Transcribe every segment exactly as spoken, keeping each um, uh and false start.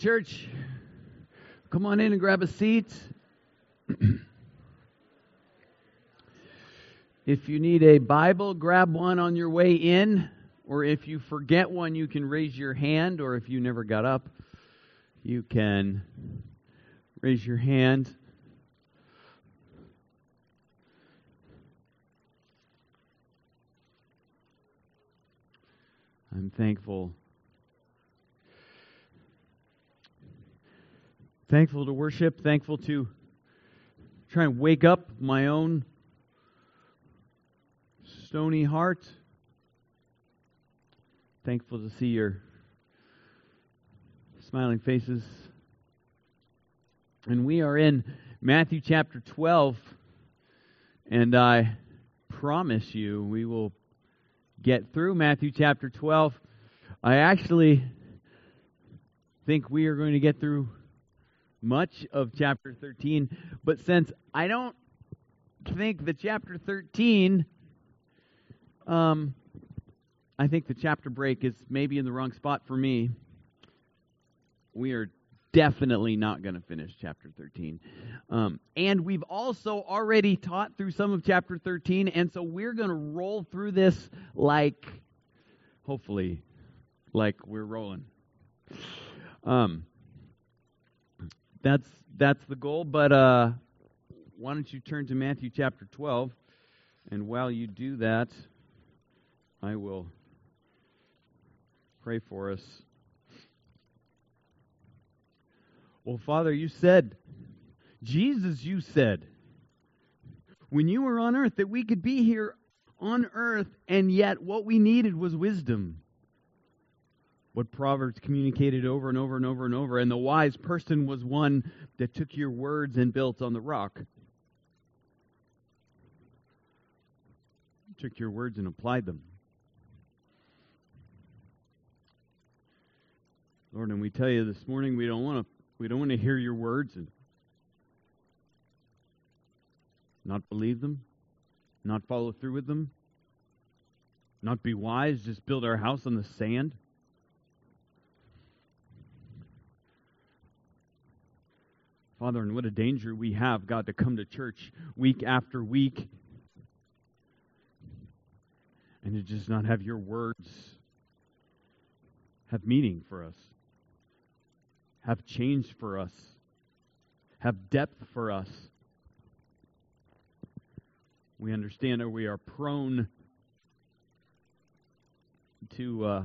Church, come on in and grab a seat. If you need a Bible, grab one on your way in. Or if you forget one, you can raise your hand. Or if you never got up, you can raise your hand. I'm thankful. Thankful to worship, thankful to try and wake up my own stony heart. Thankful to see your smiling faces. And we are in Matthew chapter twelve, and I promise you we will get through Matthew chapter twelve. I actually think we are going to get through much of chapter thirteen, but since I don't think the chapter thirteen, um, I think the chapter break is maybe in the wrong spot for me. We are definitely not going to finish chapter thirteen. Um, and we've also already taught through some of chapter thirteen, and so we're going to roll through this like, hopefully, like we're rolling. Um, that's that's the goal, but uh, why don't you turn to Matthew chapter twelve, and while you do that, I will pray for us. Well, Father, you said, Jesus, you said, when you were on earth, that we could be here on earth, and yet what we needed was wisdom. What Proverbs communicated over and over and over and over, and the wise person was one that took your words and built on the rock. Took your words and applied them. Lord, and we tell you this morning, we don't want to we don't want to hear your words and not believe them, not follow through with them, not be wise, just build our house on the sand. Father, and what a danger we have, God, to come to church week after week and to just not have your words have meaning for us, have change for us, have depth for us. We understand that we are prone to uh,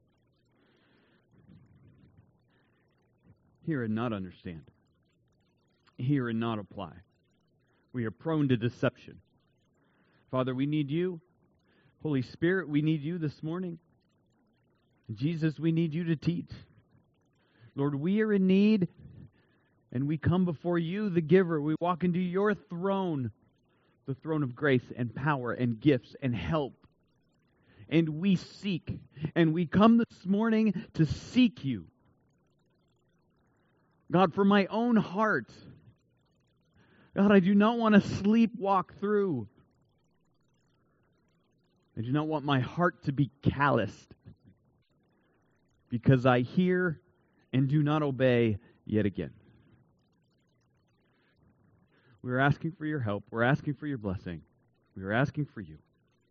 hear and not understand, hear and not apply. We are prone to deception. Father, we need you. Holy Spirit, we need you this morning. Jesus, we need you to teach. Lord, we are in need, and we come before you, the giver. We walk into your throne, the throne of grace and power and gifts and help. And we seek, and we come this morning to seek you. God, for my own heart, God, I do not want to sleepwalk through. I do not want my heart to be calloused because I hear and do not obey yet again. We're asking for your help. We're asking for your blessing. We are asking for you.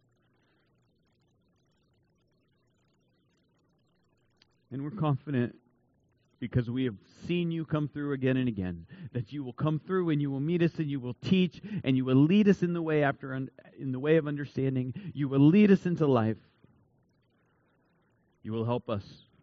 And we're confident because we have seen you come through again and again, that you will come through and you will meet us and you will teach and you will lead us in the way after in the way of understanding. You will lead us into life. You will help us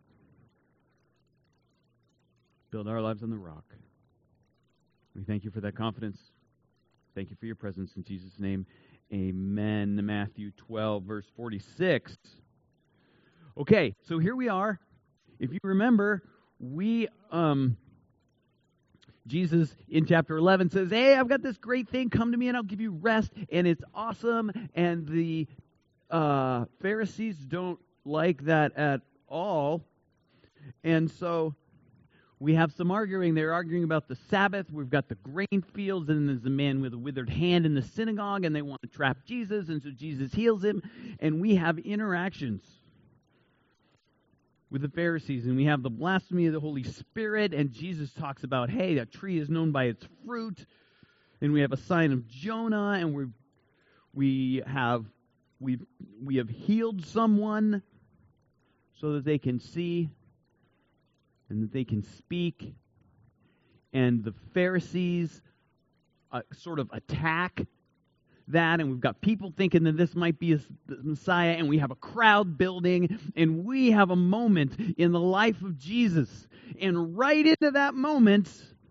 build our lives on the rock. We thank you for that confidence. Thank you for your presence in Jesus' name. Amen. Matthew twelve, verse forty-six. Okay, so here we are. If you remember, we, um, Jesus in chapter eleven says, hey, I've got this great thing. Come to me and I'll give you rest. And it's awesome. And the uh, Pharisees don't like that at all. And so we have some arguing. They're arguing about the Sabbath. We've got the grain fields, and there's a man with a withered hand in the synagogue, and they want to trap Jesus, and so Jesus heals him. And we have interactions. with the Pharisees, and we have the blasphemy of the Holy Spirit, and Jesus talks about, hey, a tree is known by its fruit, and we have a sign of Jonah, and we we have we we have healed someone so that they can see and that they can speak, and the Pharisees uh, sort of attack that, and we've got people thinking that this might be a, the Messiah, and we have a crowd building, and we have a moment in the life of Jesus. And right into that moment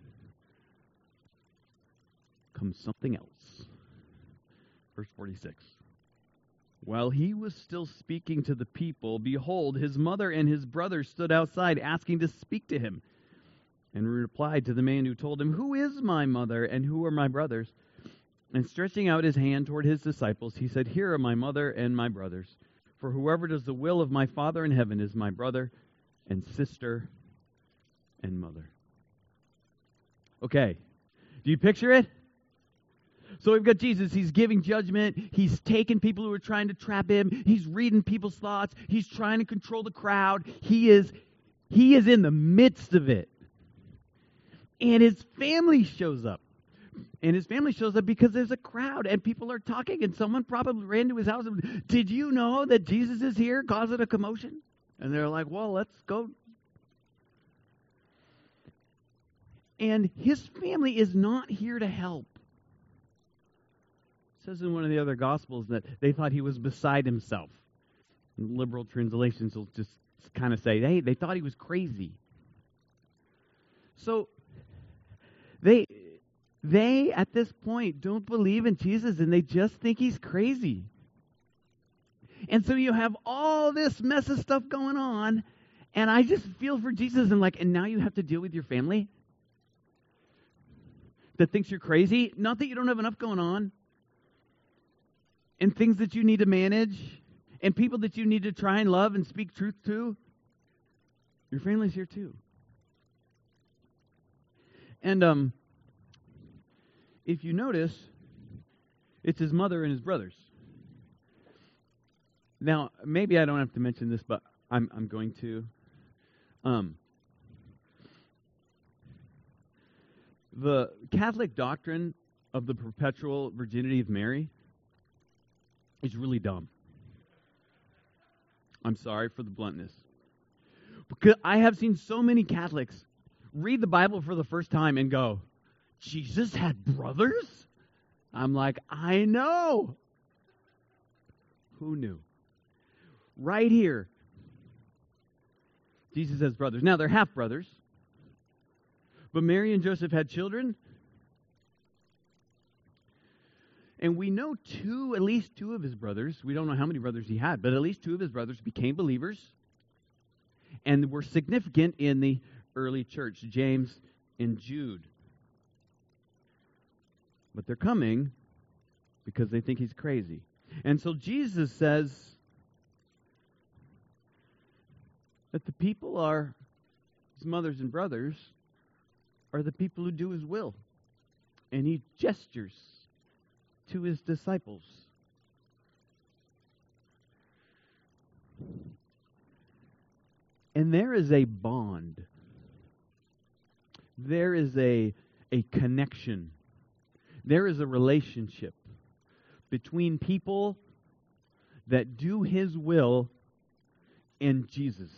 comes something else. Verse forty-six. While he was still speaking to the people, behold, his mother and his brothers stood outside asking to speak to him. And he replied to the man who told him, "Who is my mother and who are my brothers?" And stretching out his hand toward his disciples, he said, "Here are my mother and my brothers. For whoever does the will of my Father in heaven is my brother and sister and mother." Okay, do you picture it? So we've got Jesus. He's giving judgment. He's taking people who are trying to trap him. He's reading people's thoughts. He's trying to control the crowd. He is, he is in the midst of it. And his family shows up. And his family shows up because there's a crowd and people are talking, and someone probably ran to his house and, "Did you know that Jesus is here, causing a commotion?" And they're like, "Well, let's go." And his family is not here to help. It says in one of the other Gospels that they thought he was beside himself. And liberal translations will just kind of say, hey, they thought he was crazy. So they... They, at this point, don't believe in Jesus, and they just think he's crazy. And so you have all this mess of stuff going on, and I just feel for Jesus, and like, and now you have to deal with your family that thinks you're crazy. Not that you don't have enough going on, and things that you need to manage, and people that you need to try and love and speak truth to. Your family's here too. And, um... if you notice, it's his mother and his brothers. Now, maybe I don't have to mention this, but I'm I'm going to. Um, the Catholic doctrine of the perpetual virginity of Mary is really dumb. I'm sorry for the bluntness. Because I have seen so many Catholics read the Bible for the first time and go, "Jesus had brothers?" I'm like, I know. Who knew? Right here, Jesus has brothers. Now, they're half-brothers. But Mary and Joseph had children. And we know two, at least two of his brothers, we don't know how many brothers he had, but at least two of his brothers became believers and were significant in the early church, James and Jude. But they're coming because they think he's crazy. And so Jesus says that the people are, his mothers and brothers, are the people who do his will. And he gestures to his disciples. And there is a bond. There is a, a connection. There is a relationship between people that do his will and Jesus.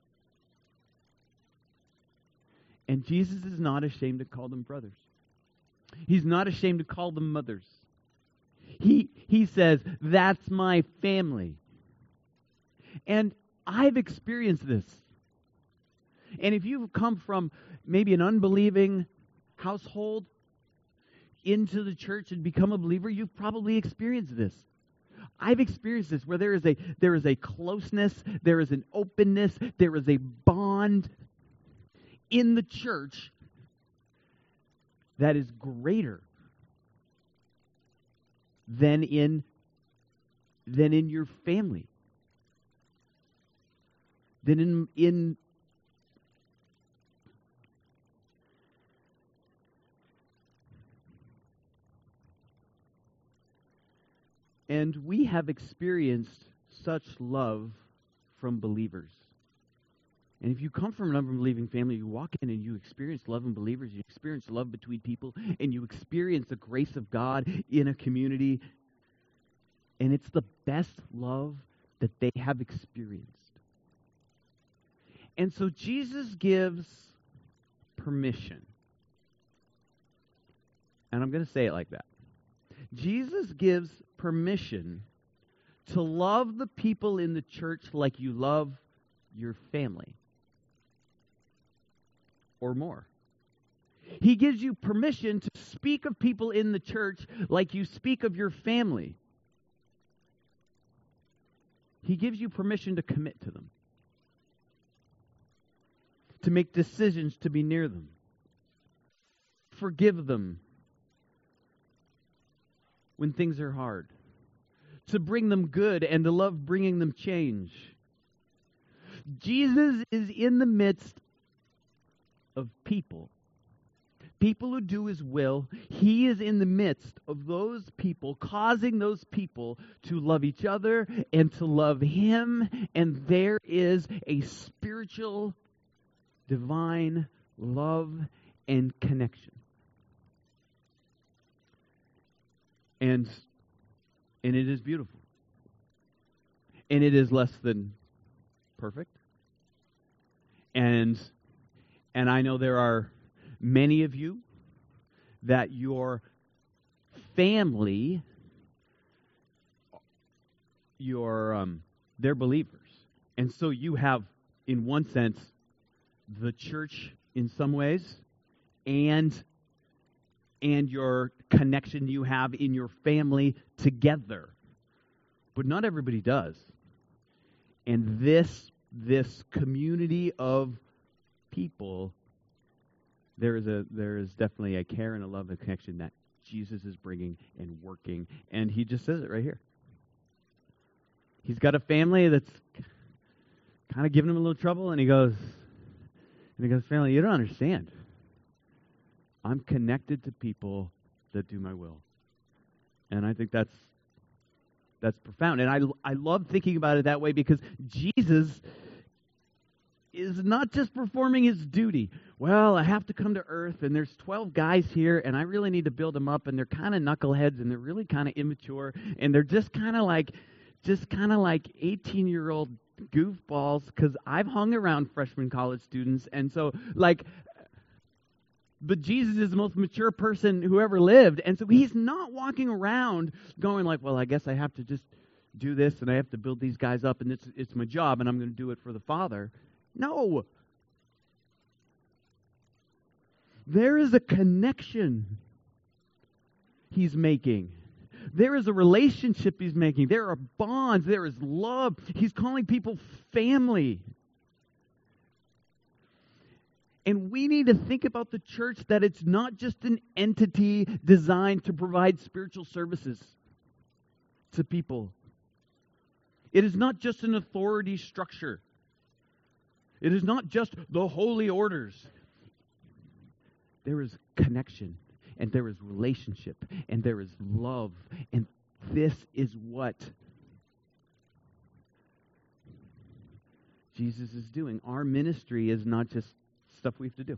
And Jesus is not ashamed to call them brothers. He's not ashamed to call them mothers. He, he says, "That's my family." And I've experienced this. And if you've come from maybe an unbelieving household into the church and become a believer, you've probably experienced this. I've experienced this where there is a there is a closeness, there is an openness, there is a bond in the church that is greater than in than in your family. Than in in And we have experienced such love from believers. And if you come from an unbelieving family, you walk in and you experience love in believers, you experience love between people, and you experience the grace of God in a community. And it's the best love that they have experienced. And so Jesus gives permission. And I'm going to say it like that. Jesus gives permission to love the people in the church like you love your family. Or more. He gives you permission to speak of people in the church like you speak of your family. He gives you permission to commit to them. To make decisions to be near them. Forgive them when things are hard. To bring them good and to love bringing them change. Jesus is in the midst of people. People who do His will. He is in the midst of those people, causing those people to love each other and to love Him. And there is a spiritual, divine love and connection. And, and it is beautiful. And it is less than perfect. And And I know there are many of you that your family, your um, they're believers. And so you have, in one sense, the church in some ways, and, and your connection you have in your family together. But not everybody does. And this, this community of people, there is a there is definitely a care and a love and connection that Jesus is bringing and working, and He just says it right here. He's got a family that's kind of giving him a little trouble, and he goes, and he goes, family, you don't understand. I'm connected to people that do my will, and I think that's that's profound, and I I love thinking about it that way because Jesus is not just performing His duty. Well, I have to come to earth, and there's twelve guys here, and I really need to build them up, and they're kind of knuckleheads, and they're really kind of immature, and they're just kind of like, just kind of like eighteen-year-old goofballs, because I've hung around freshman college students, and so, like, but Jesus is the most mature person who ever lived, and so He's not walking around going like, well, I guess I have to just do this, and I have to build these guys up, and it's, it's my job, and I'm going to do it for the Father. No. There is a connection He's making. There is a relationship He's making. There are bonds. There is love. He's calling people family. And we need to think about the church that it's not just an entity designed to provide spiritual services to people. It is not just an authority structure. It is not just the holy orders. There is connection, and there is relationship, and there is love, and this is what Jesus is doing. Our ministry is not just stuff we have to do.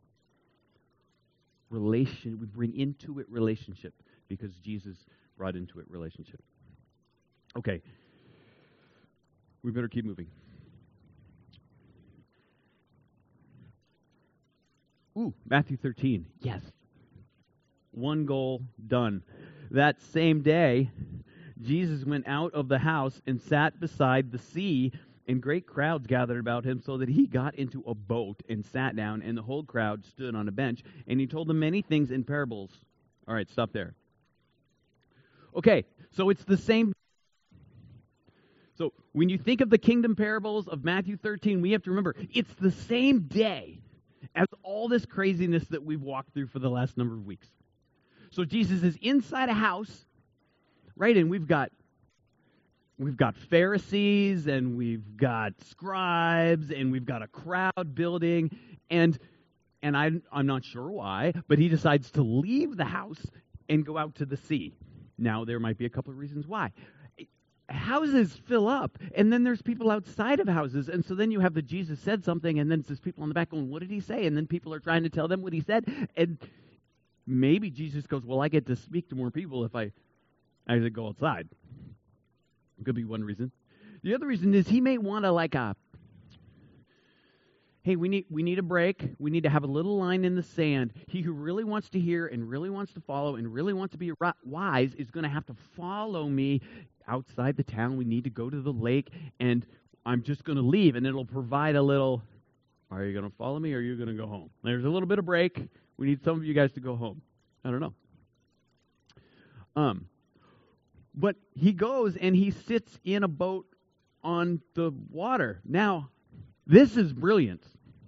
Relation, we bring into it relationship because Jesus brought into it relationship. Okay, we better keep moving. Ooh, Matthew thirteen. Yes. One goal, done. That same day, Jesus went out of the house and sat beside the sea, and great crowds gathered about him, so that he got into a boat and sat down, and the whole crowd stood on a bench, and he told them many things in parables. All right, stop there. Okay, so it's the same. So when you think of the kingdom parables of Matthew thirteen, we have to remember, it's the same day as all this craziness that we've walked through for the last number of weeks. So Jesus is inside a house, right? And we've got we've got Pharisees, and we've got scribes, and we've got a crowd building, and and I I'm not sure why, but he decides to leave the house and go out to the sea. Now there might be a couple of reasons why. houses fill up, and then there's people outside of houses, and so then you have the Jesus said something, and then there's people in the back going, what did he say? And then people are trying to tell them what he said, and maybe Jesus goes, well, I get to speak to more people if I actually go outside. Could be one reason. The other reason is he may want to like a, hey, we need we need a break. We need to have a little line in the sand. He who really wants to hear and really wants to follow and really wants to be wise is going to have to follow me outside the town. We need to go to the lake, and I'm just going to leave, and it'll provide a little, are you going to follow me or are you going to go home? There's a little bit of break. We need some of you guys to go home. I don't know. Um, but he goes and he sits in a boat on the water. Now, this is brilliant.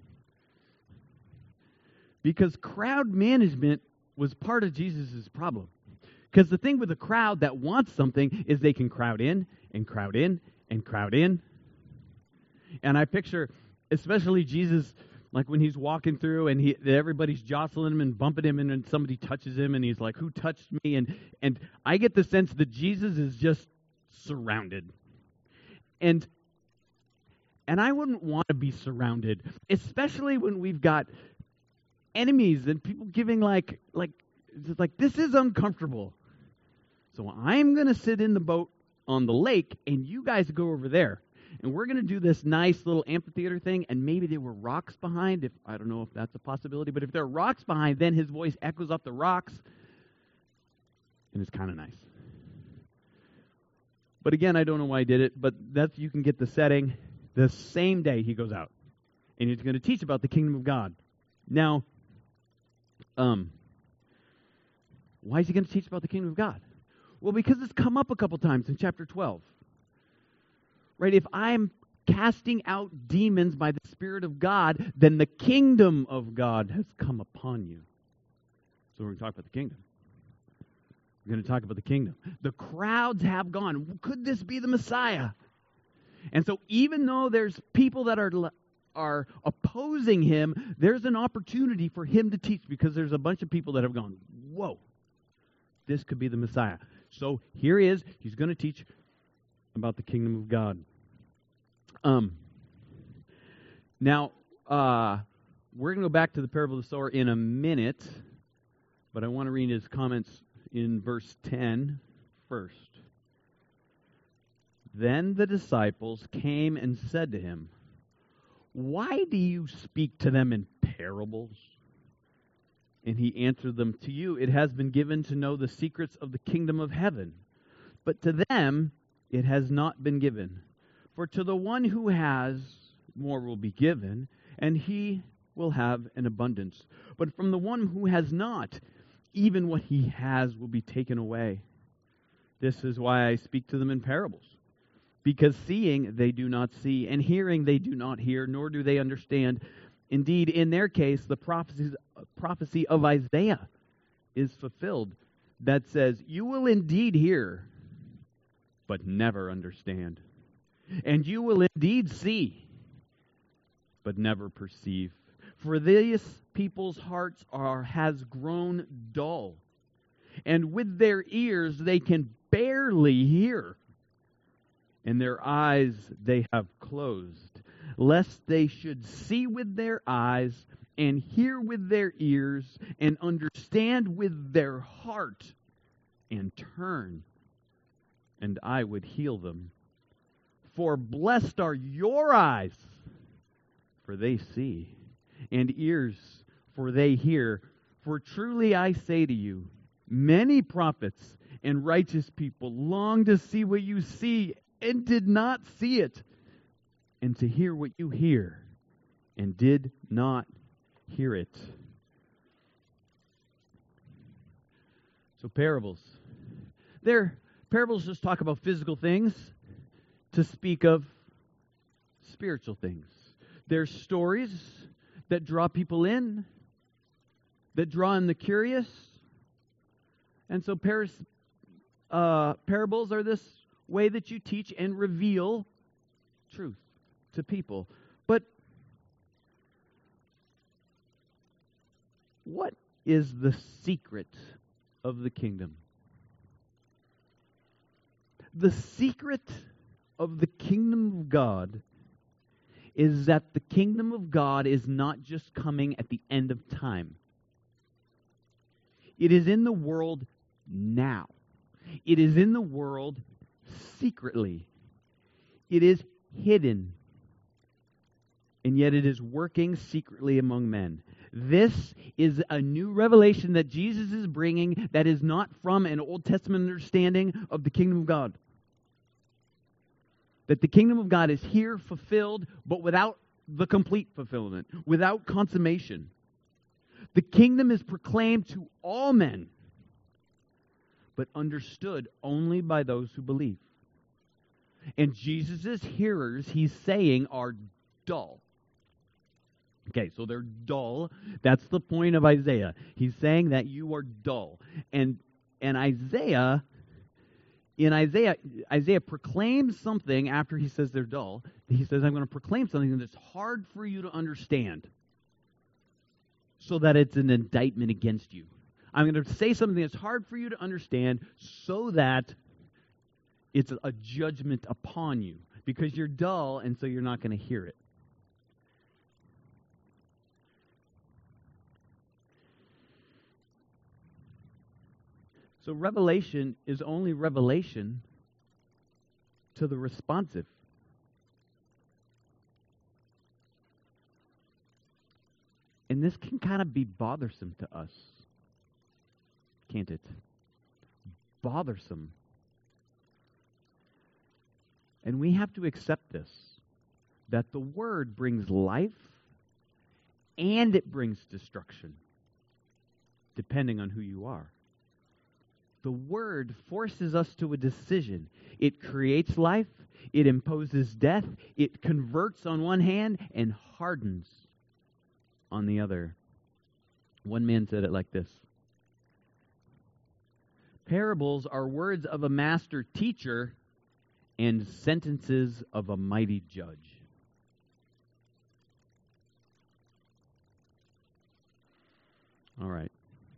Because crowd management was part of Jesus' problem. Because the thing with a crowd that wants something is they can crowd in and crowd in and crowd in. And I picture, especially Jesus, like when he's walking through and he everybody's jostling him and bumping him, and then somebody touches him and he's like, who touched me? And and I get the sense that Jesus is just surrounded. And and I wouldn't want to be surrounded, especially when we've got enemies and people giving like like like this is uncomfortable. So I'm going to sit in the boat on the lake and you guys go over there. And we're going to do this nice little amphitheater thing, and maybe there were rocks behind. If I don't know if that's a possibility, but if there are rocks behind, then his voice echoes off the rocks, and it's kind of nice. But again, I don't know why he did it, but that's you can get the setting. The same day he goes out, and he's going to teach about the kingdom of God. Now, um, why is he going to teach about the kingdom of God? Well, because it's come up a couple times in chapter twelve. Right, if I'm casting out demons by the Spirit of God, then the kingdom of God has come upon you. So we're going to talk about the kingdom. We're going to talk about the kingdom. The crowds have gone. Could this be the Messiah? And so even though there's people that are, are opposing him, there's an opportunity for him to teach, because there's a bunch of people that have gone, whoa, this could be the Messiah. So here he is. He's going to teach about the kingdom of God. Um. Now, uh, we're going to go back to the parable of the sower in a minute, but I want to read his comments in verse ten first. Then the disciples came and said to him, why do you speak to them in parables? And he answered them, to you it has been given to know the secrets of the kingdom of heaven, but to them it has not been given. For to the one who has, more will be given, and he will have an abundance. But from the one who has not, even what he has will be taken away. This is why I speak to them in parables. Because seeing they do not see, and hearing they do not hear, nor do they understand. Indeed, in their case, the prophecies, prophecy of Isaiah is fulfilled, that says, you will indeed hear, but never understand. And you will indeed see, but never perceive. For this people's hearts are has grown dull, and with their ears they can barely hear, and their eyes they have closed, lest they should see with their eyes, and hear with their ears, and understand with their heart, and turn, and I would heal them. For blessed are your eyes, for they see, and ears, for they hear. For truly I say to you, many prophets and righteous people long to see what you see, and did not see it, and to hear what you hear, and did not hear it. So parables. They're, parables just talk about physical things to speak of spiritual things. They're stories that draw people in, that draw in the curious. And so paris, uh, parables are this way that you teach and reveal truth to people. But what is the secret of the kingdom? The secret of the kingdom of God is that the kingdom of God is not just coming at the end of time. It is in the world now. It is in the world secretly. It is hidden. And yet it is working secretly among men. This is a new revelation that Jesus is bringing that is not from an Old Testament understanding of the kingdom of God. That the kingdom of God is here fulfilled, but without the complete fulfillment, without consummation. The kingdom is proclaimed to all men, but understood only by those who believe. And Jesus' hearers, he's saying, are dull. Okay, so they're dull. That's the point of Isaiah. He's saying that you are dull. And and Isaiah, in Isaiah, Isaiah proclaims something after he says they're dull. He says, I'm going to proclaim something that's hard for you to understand, so that it's an indictment against you. I'm going to say something that's hard for you to understand so that it's a judgment upon you, because you're dull and so you're not going to hear it. So revelation is only revelation to the responsive. And this can kind of be bothersome to us, can't it? Bothersome. And we have to accept this, that the Word brings life and it brings destruction, depending on who you are. The Word forces us to a decision. It creates life, it imposes death, it converts on one hand and hardens on the other. One man said it like this: parables are words of a master teacher and sentences of a mighty judge. All right.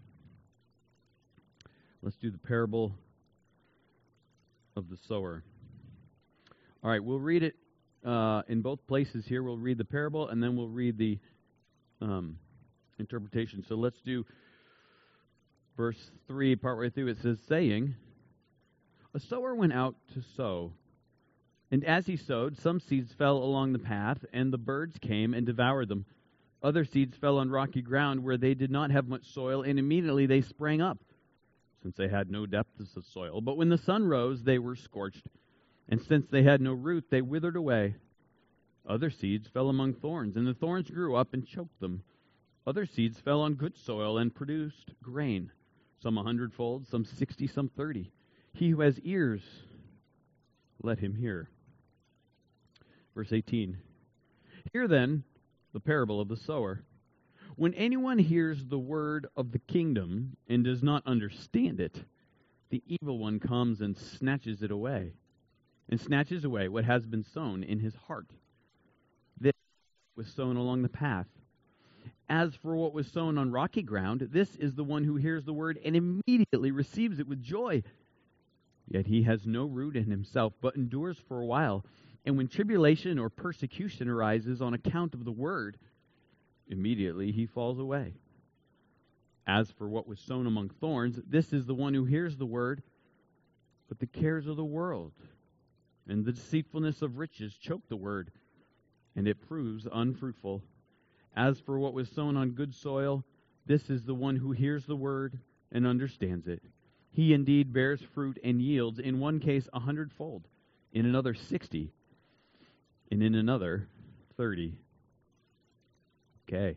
Let's do the parable of the sower. All right, we'll read it uh, in both places here. We'll read the parable, and then we'll read the um, interpretation. So let's do verse three, partway through. It says, saying, a sower went out to sow. And as he sowed, some seeds fell along the path, and the birds came and devoured them. Other seeds fell on rocky ground where they did not have much soil, and immediately they sprang up, since they had no depth of soil. But when the sun rose, they were scorched. And since they had no root, they withered away. Other seeds fell among thorns, and the thorns grew up and choked them. Other seeds fell on good soil and produced grain, some a hundredfold, some sixty, some thirty. He who has ears, let him hear. Verse eighteen. Hear then the parable of the sower. When anyone hears the word of the kingdom and does not understand it, the evil one comes and snatches it away, and snatches away what has been sown in his heart. This was sown along the path. As for what was sown on rocky ground, this is the one who hears the word and immediately receives it with joy. Yet he has no root in himself, but endures for a while. And when tribulation or persecution arises on account of the word, immediately he falls away. As for what was sown among thorns, this is the one who hears the word, but the cares of the world and the deceitfulness of riches choke the word, and it proves unfruitful. As for what was sown on good soil, this is the one who hears the word and understands it. He indeed bears fruit and yields, in one case a hundredfold, in another sixty, and in another thirty. Okay.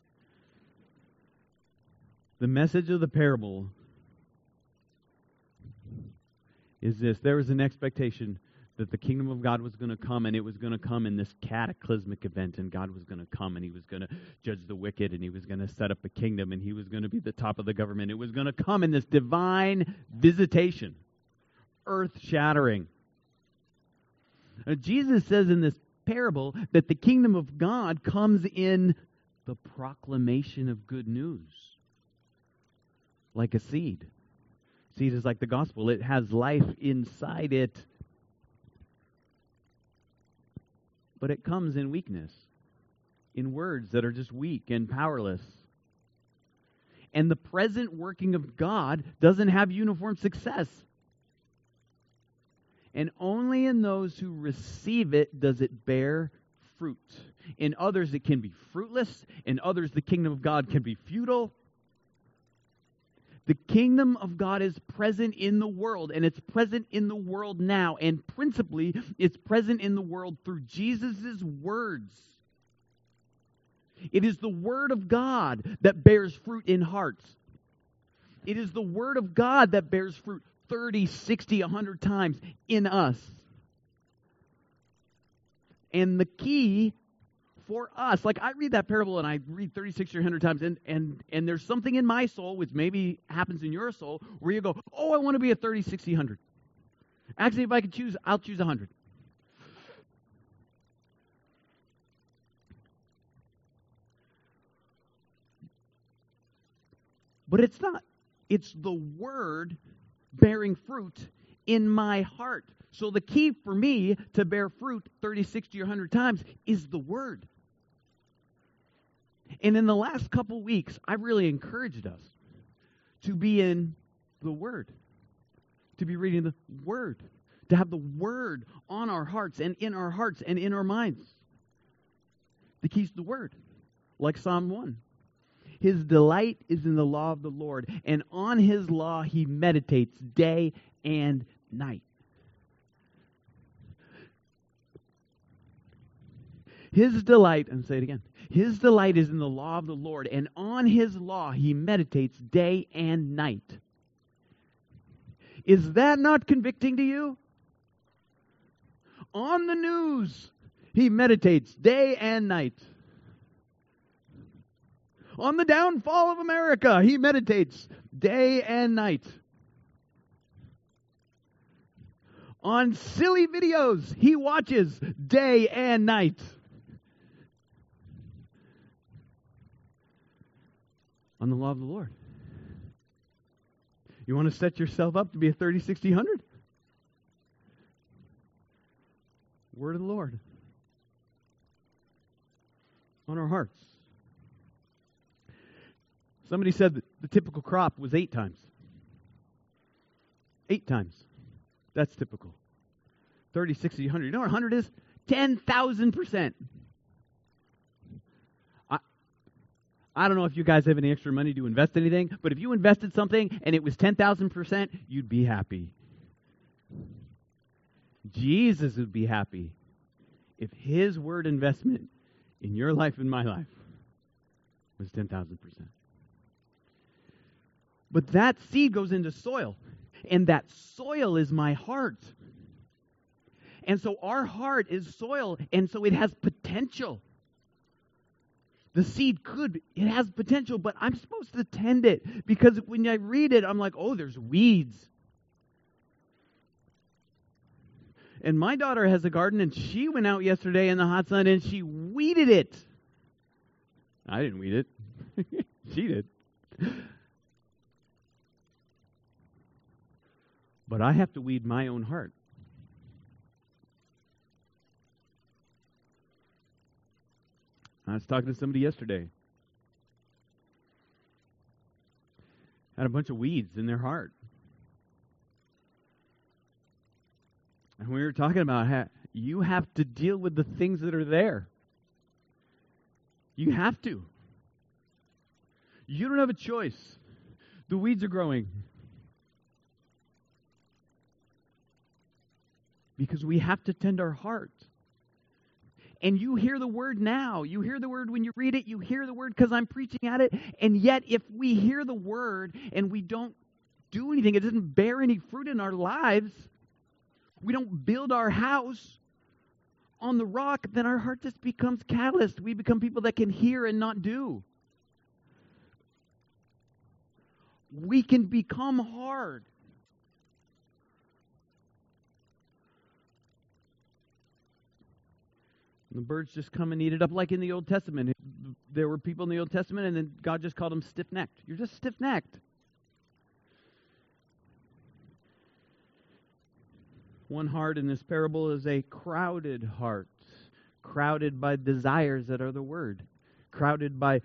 The message of the parable is this. There was an expectation that the kingdom of God was going to come, and it was going to come in this cataclysmic event, and God was going to come, and he was going to judge the wicked, and he was going to set up a kingdom, and he was going to be the top of the government. It was going to come in this divine visitation, earth-shattering. Now, Jesus says in this parable that the kingdom of God comes in the proclamation of good news, like a seed. Seed is like the gospel. It has life inside it. But it comes in weakness, in words that are just weak and powerless. And the present working of God doesn't have uniform success. And only in those who receive it does it bear fruit. In others it can be fruitless. In others the kingdom of God can be futile. The kingdom of God is present in the world, and it's present in the world now. And principally, it's present in the world through Jesus' words. It is the Word of God that bears fruit in hearts. It is the Word of God that bears fruit thirty, sixty, one hundred times in us. And the key for us, like I read that parable and I read thirty, sixty, one hundred times, and, and, and there's something in my soul, which maybe happens in your soul, where you go, oh, I want to be a thirty, sixty, one hundred. Actually, if I could choose, I'll choose one hundred. But it's not. It's the Word bearing fruit in my heart. So the key for me to bear fruit thirty, sixty, or one hundred times is the Word. And in the last couple weeks, I've really encouraged us to be in the Word, to be reading the Word, to have the Word on our hearts and in our hearts and in our minds. The key's the Word, like Psalm one. His delight is in the law of the Lord, and on His law He meditates day and night. His delight, and say it again, His delight is in the law of the Lord, and on His law He meditates day and night. Is that not convicting to you? On the news, He meditates day and night. On the downfall of America, He meditates day and night. On silly videos, He watches day and night. On the law of the Lord. You want to set yourself up to be a thirty, sixty, one hundred? Word of the Lord. On our hearts. Somebody said that the typical crop was eight times. Eight times. That's typical. thirty, sixty, one hundred. You know what one hundred is? ten thousand percent. I, I don't know if you guys have any extra money to invest anything, but if you invested something and it was ten thousand percent, you'd be happy. Jesus would be happy if His word investment in your life and my life was ten thousand percent. But that seed goes into soil, and that soil is my heart. And so our heart is soil, and so it has potential. The seed could, it has potential, but I'm supposed to tend it, because when I read it, I'm like, oh, there's weeds. And my daughter has a garden, and she went out yesterday in the hot sun, and she weeded it. I didn't weed it. She did. But I have to weed my own heart. I was talking to somebody yesterday. Had a bunch of weeds in their heart. And we were talking about how you have to deal with the things that are there. You have to. You don't have a choice. The weeds are growing. Because we have to tend our heart. And you hear the word now. You hear the word when you read it. You hear the word because I'm preaching at it. And yet, if we hear the word and we don't do anything, it doesn't bear any fruit in our lives, we don't build our house on the rock, then our heart just becomes calloused. We become people that can hear and not do. We can become hard. The birds just come and eat it up, like in the Old Testament. There were people in the Old Testament, and then God just called them stiff-necked. You're just stiff-necked. One heart in this parable is a crowded heart, crowded by desires that are the word, crowded by,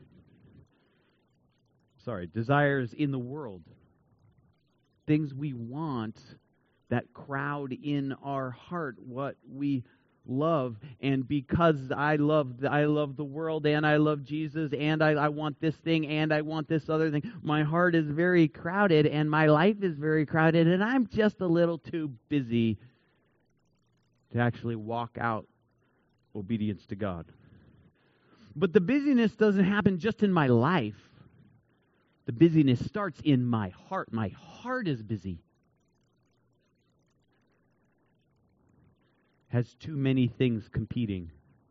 sorry, desires in the world, things we want that crowd in our heart what we love. And because I love I love the world and I love Jesus and I, I want this thing and I want this other thing, my heart is very crowded and my life is very crowded and I'm just a little too busy to actually walk out obedience to God. But the busyness doesn't happen just in my life. The busyness starts in my heart. My heart is busy. Has too many things competing.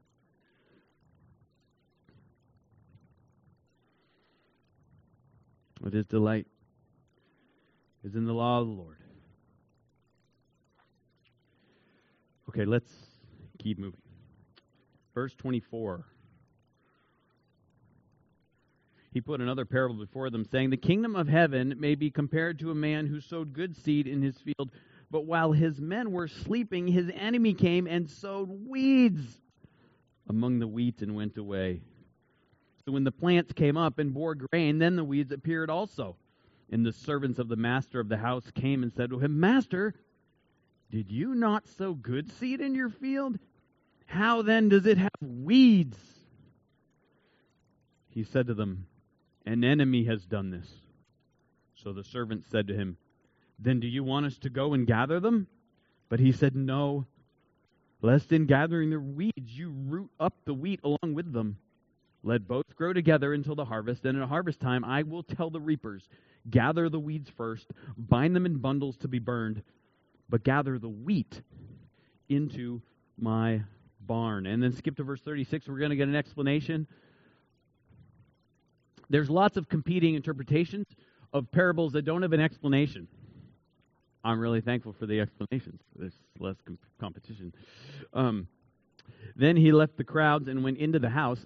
But his delight is in the law of the Lord. Okay, let's keep moving. Verse twenty-four. He put another parable before them, saying, the kingdom of heaven may be compared to a man who sowed good seed in his field. But while his men were sleeping, his enemy came and sowed weeds among the wheat and went away. So when the plants came up and bore grain, then the weeds appeared also. And the servants of the master of the house came and said to him, Master, did you not sow good seed in your field? How then does it have weeds? He said to them, an enemy has done this. So the servants said to him, then do you want us to go and gather them? But he said, no, lest in gathering the weeds you root up the wheat along with them. Let both grow together until the harvest, and at harvest time I will tell the reapers, gather the weeds first, bind them in bundles to be burned, but gather the wheat into my barn. And then skip to verse thirty-six, we're going to get an explanation. There's lots of competing interpretations of parables that don't have an explanation. I'm really thankful for the explanations. There's less com- competition. Um, then he left the crowds and went into the house.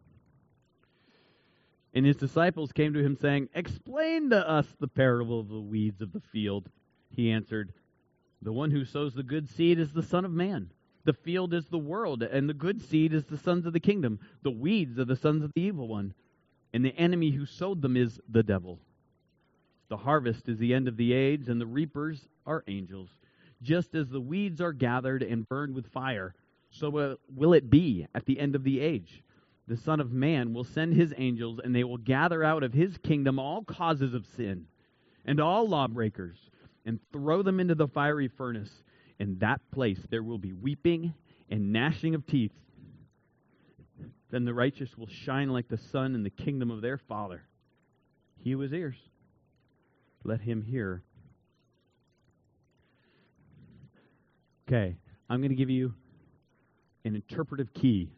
And his disciples came to him saying, explain to us the parable of the weeds of the field. He answered, the one who sows the good seed is the Son of Man. The field is the world, and the good seed is the sons of the kingdom. The weeds are the sons of the evil one. And the enemy who sowed them is the devil. The harvest is the end of the age, and the reapers are angels. Just as the weeds are gathered and burned with fire, so will it be at the end of the age. The Son of Man will send his angels, and they will gather out of his kingdom all causes of sin and all lawbreakers, and throw them into the fiery furnace. In that place there will be weeping and gnashing of teeth. Then the righteous will shine like the sun in the kingdom of their Father. He who has ears, let him hear. Okay, I'm going to give you an interpretive key.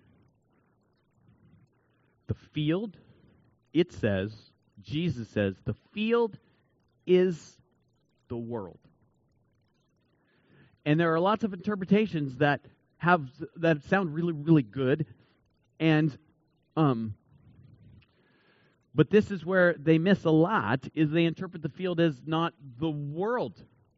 The field, it says, Jesus says, the field is the world. And there are lots of interpretations that have that sound really, really good. And um But this is where they miss a lot, is they interpret the field as not the world.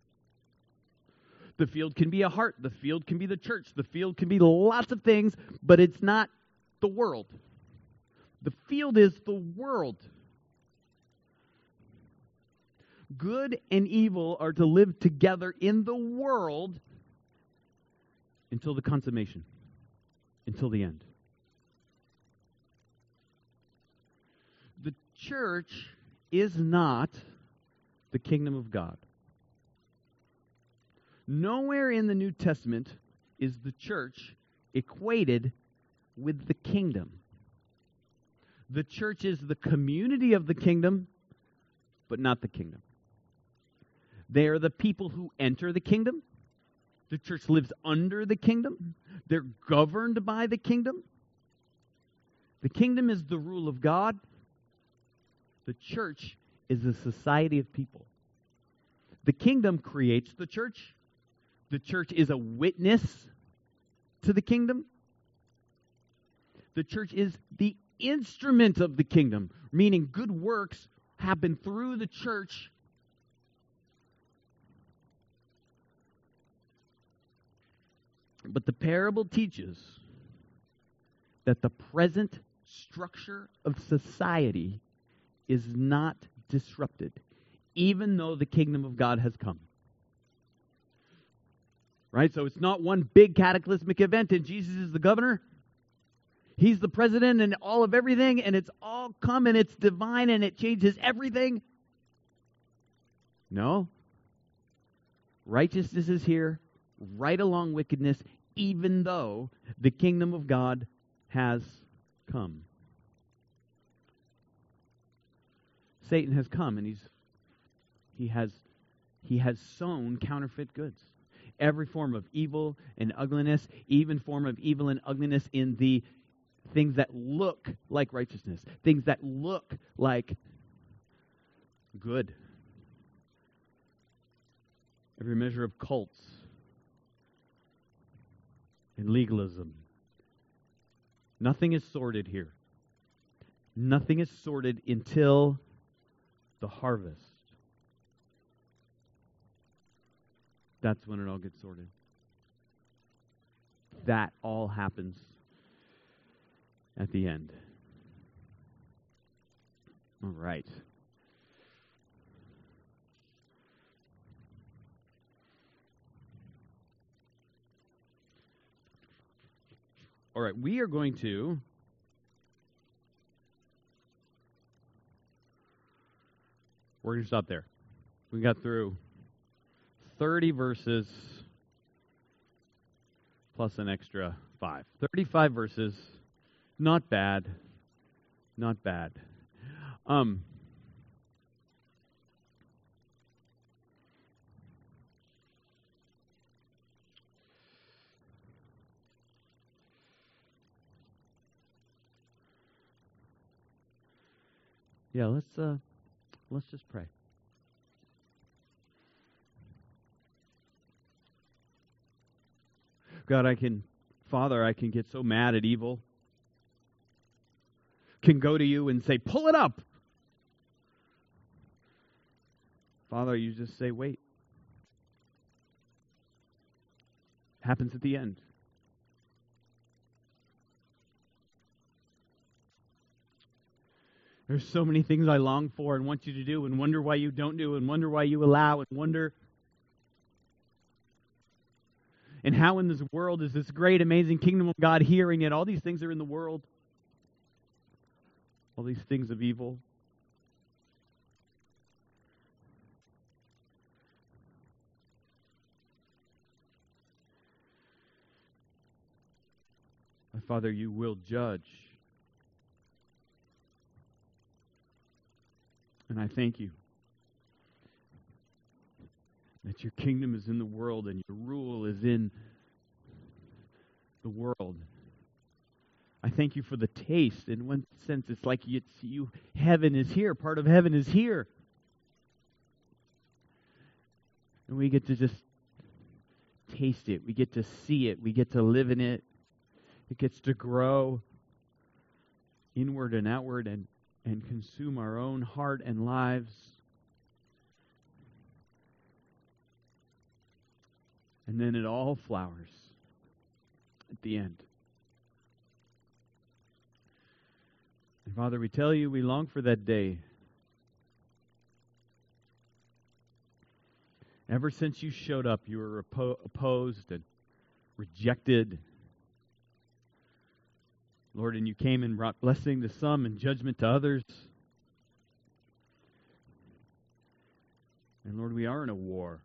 The field can be a heart. The field can be the church. The field can be lots of things, but it's not the world. The field is the world. Good and evil are to live together in the world until the consummation, until the end. The church is not the kingdom of God. Nowhere in the New Testament is the church equated with the kingdom. The church is the community of the kingdom, but not the kingdom. They are the people who enter the kingdom. The church lives under the kingdom. They're governed by the kingdom. The kingdom is the rule of God. The church is a society of people. The kingdom creates the church. The church is a witness to the kingdom. The church is the instrument of the kingdom, meaning good works happen through the church But the parable teaches that the present structure of society is not disrupted, even though the kingdom of God has come. Right? So it's not one big cataclysmic event and Jesus is the governor. He's the president and all of everything, and it's all come and it's divine and it changes everything. No. Righteousness is here, right along wickedness, even though the kingdom of God has come. Satan has come and he's he has he has sown counterfeit goods. Every form of evil and ugliness, even form of evil and ugliness in the things that look like righteousness, things that look like good. Every measure of cults and legalism. Nothing is sorted here. Nothing is sorted until the harvest. That's when it all gets sorted. That all happens at the end. All right. All right, we are going to we're going to stop there. We got through thirty verses plus an extra five. thirty-five verses. Not bad. Not bad. Um, yeah, let's uh, let's just pray. God, I can, Father, I can get so mad at evil. Can go to you and say, pull it up. Father, you just say, wait. Happens at the end. There's so many things I long for and want you to do and wonder why you don't do and wonder why you allow and wonder. And how in this world is this great, amazing kingdom of God here, and yet all these things are in the world. All these things of evil. My Father, you will judge. And I thank you that your kingdom is in the world and your rule is in the world. I thank you for the taste. In one sense, it's like it's you. Heaven is here. Part of heaven is here. And we get to just taste it. We get to see it. We get to live in it. It gets to grow inward and outward and, and consume our own heart and lives. And then it all flowers at the end. And Father, we tell you we long for that day. Ever since you showed up, you were oppo- opposed and rejected. Lord, and you came and brought blessing to some and judgment to others. And Lord, we are in a war.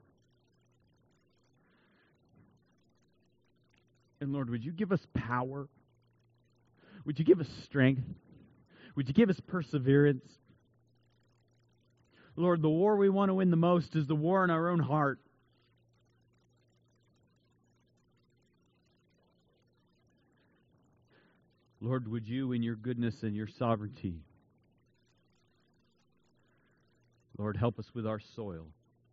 And Lord, would you give us power? Would you give us strength? Would you give us perseverance? Lord, the war we want to win the most is the war in our own heart. Lord, would you in your goodness and your sovereignty, Lord, help us with our soil.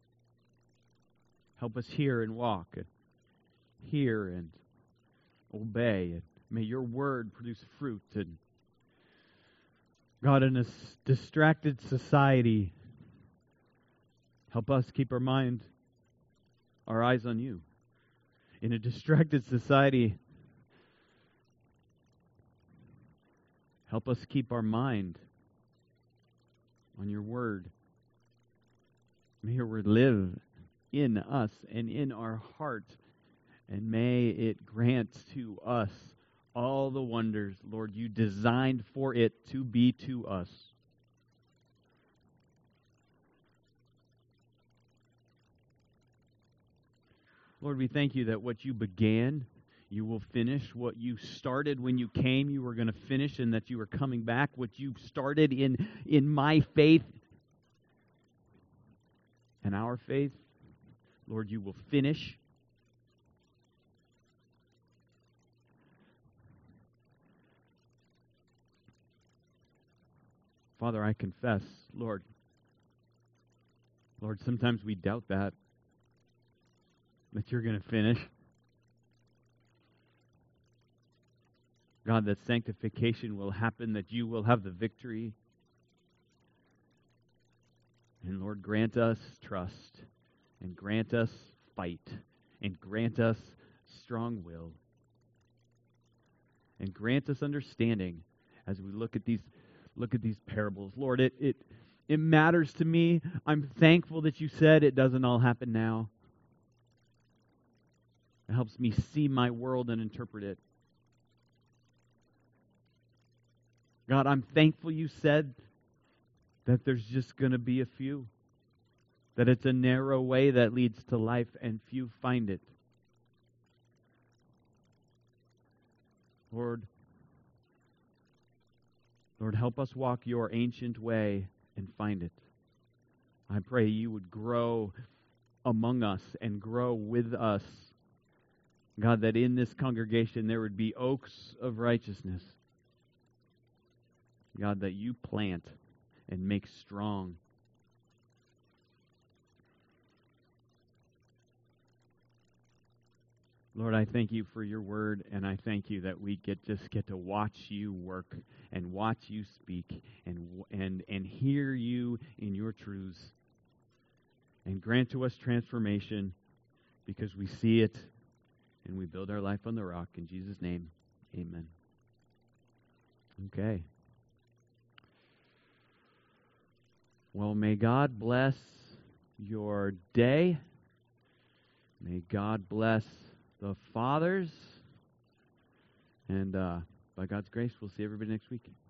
Help us hear and walk, and hear and obey, and may your word produce fruit. And God, in a distracted society, help us keep our mind, our eyes on you. in a distracted society, help us keep our mind on your word. May your word live in us and in our hearts, and may it grant to us all the wonders, Lord, you designed for it to be to us. Lord, we thank you that what you began, you will finish. What you started when you came, you were going to finish, and that you are coming back. What you started in, in my faith and our faith, Lord, you will finish. Father, I confess, Lord, Lord, sometimes we doubt that, that you're going to finish. God, that sanctification will happen, that you will have the victory. And Lord, grant us trust, and grant us fight, and grant us strong will, and grant us understanding as we look at these look at these parables. Lord, it it it matters to me. I'm thankful that you said it doesn't all happen now. It helps me see my world and interpret it. God, I'm thankful you said that there's just going to be a few. That it's a narrow way that leads to life and few find it. Lord, Lord, help us walk your ancient way and find it. I pray you would grow among us and grow with us. God, that in this congregation there would be oaks of righteousness. God, that you plant and make strong. Lord, I thank you for your word, and I thank you that we get just get to watch you work and watch you speak and and and hear you in your truths. And grant to us transformation because we see it and we build our life on the rock. In Jesus' name, amen. Okay. Well, may God bless your day. May God bless the fathers. And uh, by God's grace, we'll see everybody next week.